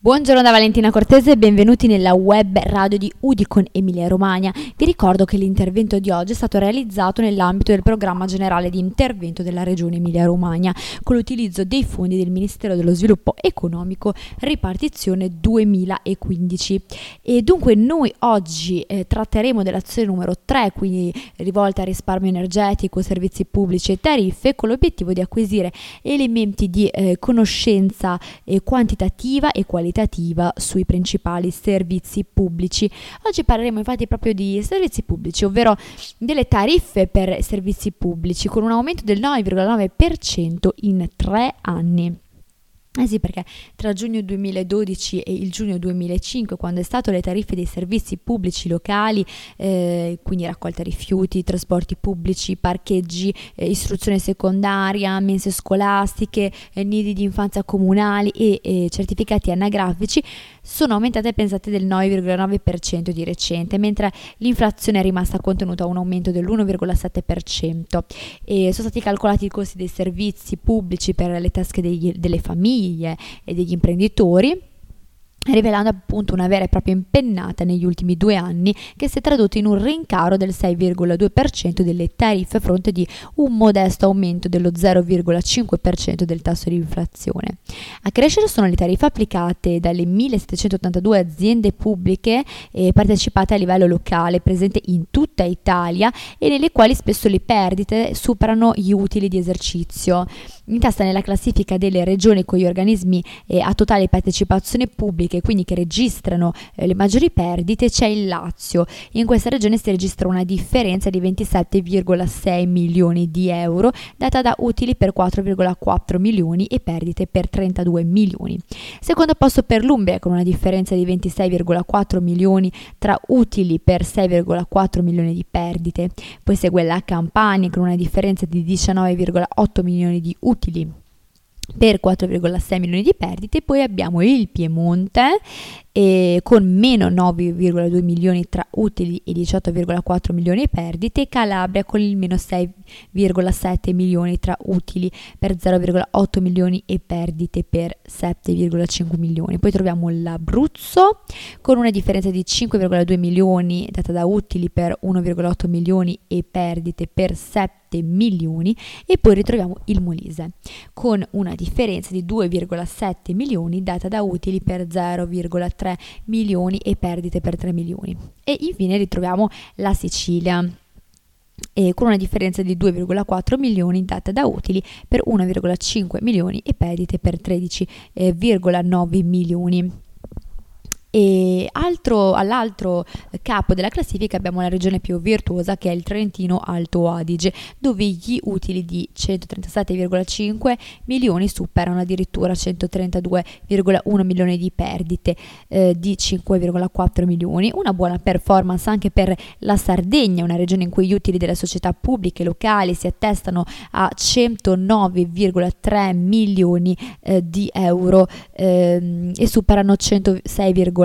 Buongiorno da Valentina Cortese e benvenuti nella web radio di Udicon Emilia Romagna. Vi ricordo che l'intervento di oggi è stato realizzato nell'ambito del programma generale di intervento della Regione Emilia Romagna con l'utilizzo dei fondi del Ministero dello Sviluppo Economico ripartizione 2015. E dunque noi oggi tratteremo dell'azione numero 3, quindi rivolta al risparmio energetico, servizi pubblici e tariffe, con l'obiettivo di acquisire elementi di conoscenza quantitativa e qualitativa sui principali servizi pubblici. Oggi parleremo infatti proprio di servizi pubblici, ovvero delle tariffe per servizi pubblici con un aumento del 9,9% in 3 anni. Sì, perché tra giugno 2012 e il giugno 2005, quando è stato le tariffe dei servizi pubblici locali, quindi raccolta rifiuti, trasporti pubblici, parcheggi, istruzione secondaria, mense scolastiche, nidi di infanzia comunali e certificati anagrafici, sono aumentate, pensate, del 9,9% di recente, mentre l'inflazione è rimasta contenuta a un aumento dell'1,7%. E sono stati calcolati i costi dei servizi pubblici per le tasche delle famiglie e degli imprenditori, rivelando appunto una vera e propria impennata negli ultimi 2 anni che si è tradotto in un rincaro del 6,2% delle tariffe a fronte di un modesto aumento dello 0,5% del tasso di inflazione. A crescere sono le tariffe applicate dalle 1782 aziende pubbliche partecipate a livello locale presenti in tutta Italia e nelle quali spesso le perdite superano gli utili di esercizio. In testa nella classifica delle regioni con gli organismi a totale partecipazione pubblica, quindi che registrano le maggiori perdite, c'è il Lazio. In questa regione si registra una differenza di 27,6 milioni di euro data da utili per 4,4 milioni e perdite per 32 milioni. Secondo posto per l'Umbria con una differenza di 26,4 milioni tra utili per 6,4 milioni di perdite. Poi segue la Campania con una differenza di 19,8 milioni di utili per 4,6 milioni di perdite. Poi abbiamo il Piemonte con meno 9,2 milioni tra utili e 18,4 milioni di perdite, e Calabria con il meno 6,7 milioni tra utili per 0,8 milioni e perdite per 7,5 milioni. Poi troviamo l'Abruzzo con una differenza di 5,2 milioni data da utili per 1,8 milioni e perdite per 7 milioni, e poi ritroviamo il Molise con una differenza di 2,7 milioni data da utili per 0,3 milioni e perdite per 3 milioni. E infine ritroviamo la Sicilia con una differenza di 2,4 milioni data da utili per 1,5 milioni e perdite per 13,9 milioni. E all'altro capo della classifica abbiamo la regione più virtuosa, che è il Trentino Alto Adige, dove gli utili di 137,5 milioni superano addirittura 132,1 milioni di perdite di 5,4 milioni. Una buona performance anche per la Sardegna, una regione in cui gli utili delle società pubbliche locali si attestano a 109,3 milioni di euro e superano 106,8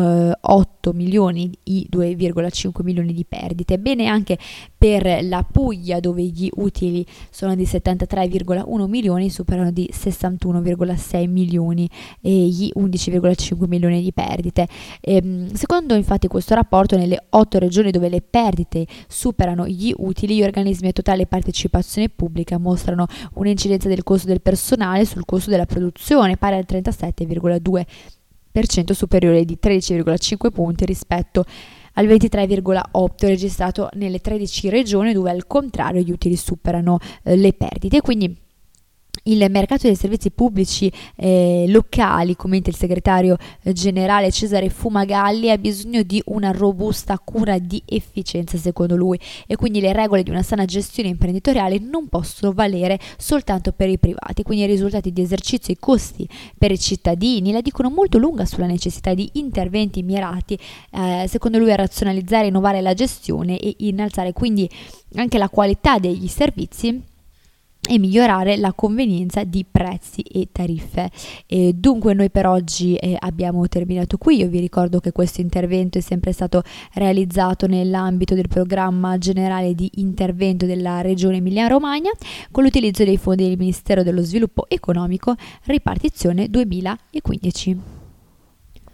milioni i 2,5 milioni di perdite. Bene anche per la Puglia, dove gli utili sono di 73,1 milioni, superano di 61,6 milioni e gli 11,5 milioni di perdite. Secondo infatti questo rapporto, nelle 8 regioni dove le perdite superano gli utili, gli organismi a totale partecipazione pubblica mostrano un'incidenza del costo del personale sul costo della produzione pari al 37,2%, superiore di 13,5 punti rispetto al 23,8 registrato nelle 13 regioni dove al contrario gli utili superano le perdite. Quindi il mercato dei servizi pubblici locali, commenta il segretario generale Cesare Fumagalli, ha bisogno di una robusta cura di efficienza, secondo lui, e quindi le regole di una sana gestione imprenditoriale non possono valere soltanto per i privati. Quindi i risultati di esercizio e i costi per i cittadini la dicono molto lunga sulla necessità di interventi mirati, secondo lui, a razionalizzare e innovare la gestione e innalzare quindi anche la qualità degli servizi e migliorare la convenienza di prezzi e tariffe. Dunque noi per oggi abbiamo terminato qui. Io vi ricordo che questo intervento è sempre stato realizzato nell'ambito del programma generale di intervento della Regione Emilia Romagna con l'utilizzo dei fondi del Ministero dello Sviluppo Economico ripartizione 2015.